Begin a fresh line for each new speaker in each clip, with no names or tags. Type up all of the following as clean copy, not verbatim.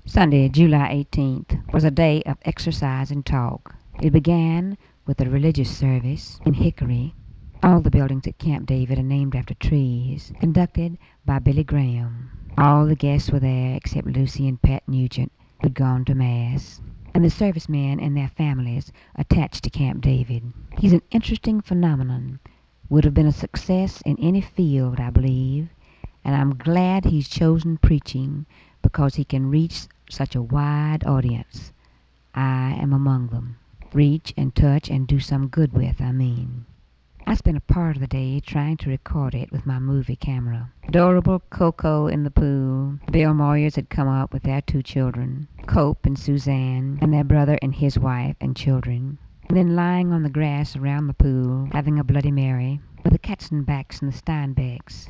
Sunday, July 18th, was a day of exercise and talk. It began with a religious service in Hickory. All the buildings at Camp David are named after trees, conducted by Billy Graham. All the guests were there except Lucy and Pat Nugent, who'd gone to Mass, and the servicemen and their families attached to Camp David. He's an interesting phenomenon. Would have been a success in any field, I believe, and I'm glad he's chosen preaching because he can reach such a wide audience. I am among them. Reach and touch and do some good with, I mean. I spent a part of the day trying to record it with my movie camera. Adorable Coco in the pool. Bill Moyers had come up with their 2 children, Cope and Suzanne, and their brother and his wife and children. And then lying on the grass around the pool, having a Bloody Mary, with the Katzenbachs and the Steinbecks.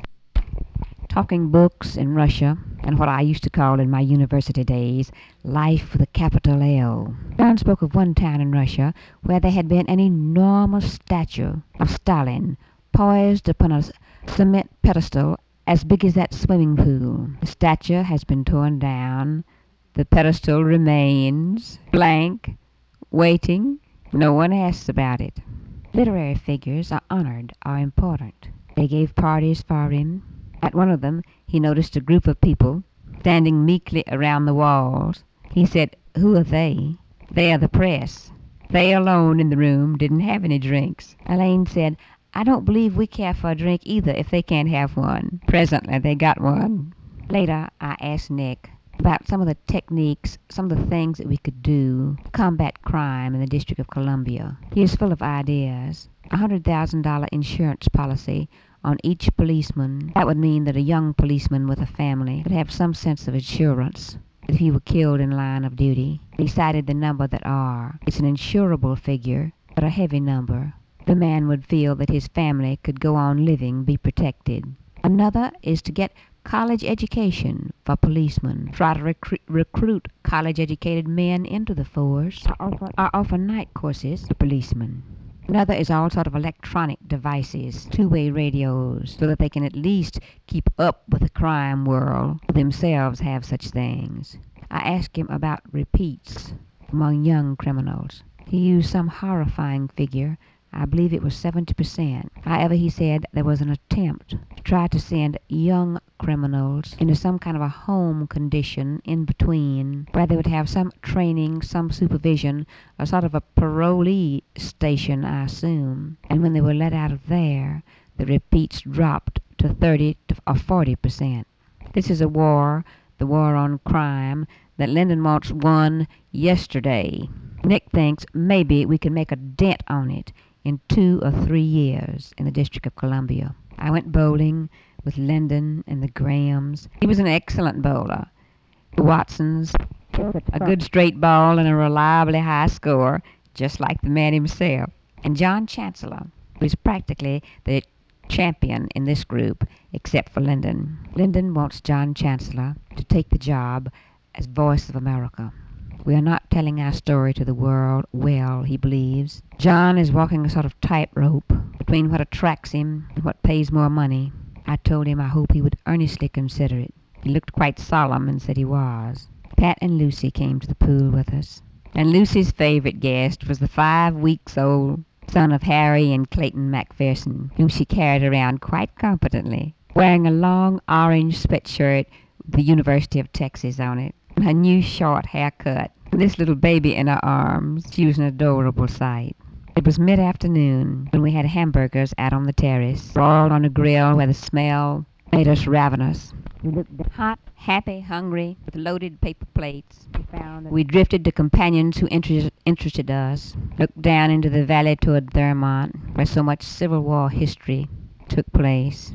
Talking books in Russia, and what I used to call in my university days, life with a capital L. John spoke of one town in Russia where there had been an enormous statue of Stalin poised upon a cement pedestal as big as that swimming pool. The statue has been torn down. The pedestal remains blank, waiting. No one asks about it. Literary figures are honored, are important. They gave parties for him. At one of them, he noticed a group of people standing meekly around the walls. He said, "Who are they?" "They are the press." They alone in the room didn't have any drinks. Elaine said, "I don't believe we care for a drink either if they can't have one." Presently, they got one. Later, I asked Nick about some of the techniques, some of the things that we could do to combat crime in the District of Columbia. He is full of ideas. A $100,000 insurance policy on each policeman. That would mean that a young policeman with a family would have some sense of insurance if he were killed in line of duty. He cited the number that are. It's an insurable figure, but a heavy number. The man would feel that his family could go on living, be protected. Another is to get college education for policemen. Try to recruit college-educated men into the force, or offer night courses to policemen. Another is all sort of electronic devices, 2-way radios, so that they can at least keep up with the crime world, themselves have such things. I asked him about repeats among young criminals. He used some horrifying figure. I believe it was 70%. However, he said there was an attempt to try to send young criminals into some kind of a home condition in between, where they would have some training, some supervision, a sort of a parolee station, I assume. And when they were let out of there, the repeats dropped to 30 or 40%. This is a war, the war on crime, that Lyndon wants won yesterday. Nick thinks maybe we can make a dent on it in 2 or 3 years in the District of Columbia. I went bowling with Lyndon and the Grahams. He was an excellent bowler. The Watsons, a good straight ball and a reliably high score, just like the man himself. And John Chancellor, who is practically the champion in this group, except for Lyndon. Lyndon wants John Chancellor to take the job as Voice of America. We are not telling our story to the world well, he believes. John is walking a sort of tightrope between what attracts him and what pays more money. I told him I hope he would earnestly consider it. He looked quite solemn and said he was. Pat and Lucy came to the pool with us. And Lucy's favorite guest was the 5-week-old son of Harry and Clayton McPherson, whom she carried around quite competently, wearing a long orange sweatshirt with the University of Texas on it, and her new short haircut. This little baby in her arms, she was an adorable sight. It was mid-afternoon when we had hamburgers out on the terrace, broiled on a grill where the smell made us ravenous. We looked hot, happy, hungry, with loaded paper plates. We drifted to companions who interested us, looked down into the valley toward Vermont, where so much Civil War history took place,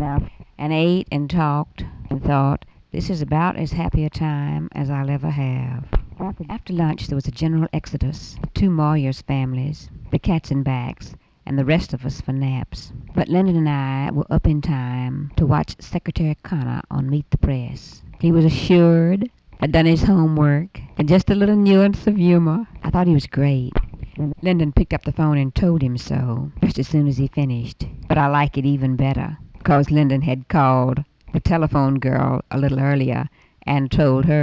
and ate and talked and thought, this is about as happy a time as I'll ever have. After lunch, there was a general exodus. The 2 Moyers families, the Katzenbachs, and the rest of us for naps. But Lyndon and I were up in time to watch Secretary Connor on Meet the Press. He was assured, had done his homework, had just a little nuance of humor. I thought he was great. Lyndon picked up the phone and told him so, just as soon as he finished. But I like it even better, because Lyndon had called the telephone girl a little earlier and told her.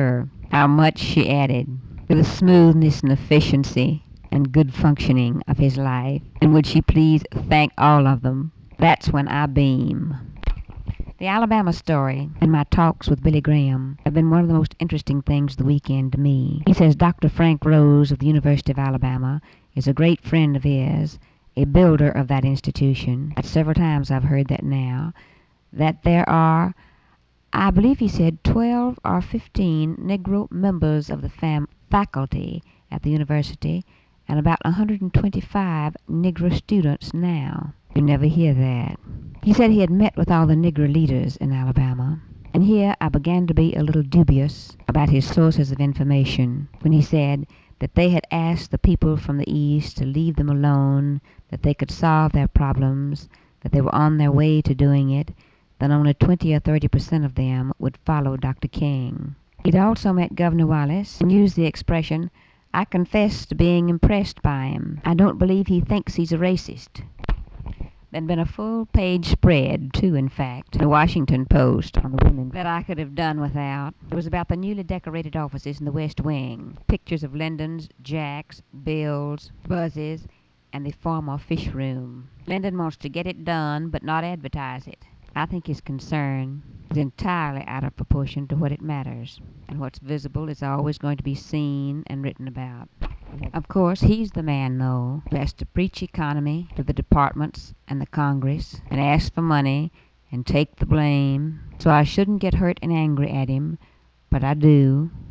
How much, she added, to the smoothness and efficiency and good functioning of his life, and would she please thank all of them? That's when I beam. The Alabama story and my talks with Billy Graham have been one of the most interesting things of the weekend to me. He says Dr. Frank Rose of the University of Alabama is a great friend of his, a builder of that institution. At several times I've heard that now, that there are, I believe he said, 12 or 15 Negro members of the faculty at the university and about 125 Negro students now. You never hear that. He said he had met with all the Negro leaders in Alabama, and here I began to be a little dubious about his sources of information when he said that they had asked the people from the East to leave them alone, that they could solve their problems, that they were on their way to doing it, that only 20 or 30% of them would follow Dr. King. He'd also met Governor Wallace and used the expression, "I confess to being impressed by him. I don't believe he thinks he's a racist." There'd been a full-page spread, too, in fact, in the Washington Post on the women that I could have done without. It was about the newly decorated offices in the West Wing. Pictures of Lyndon's, Jack's, Bill's, Buzz's, and the former fish room. Lyndon wants to get it done, but not advertise it. I think his concern is entirely out of proportion to what it matters, and what's visible is always going to be seen and written about. Of course, he's the man, though, who has to preach economy to the departments and the Congress, and ask for money, and take the blame. So I shouldn't get hurt and angry at him, but I do.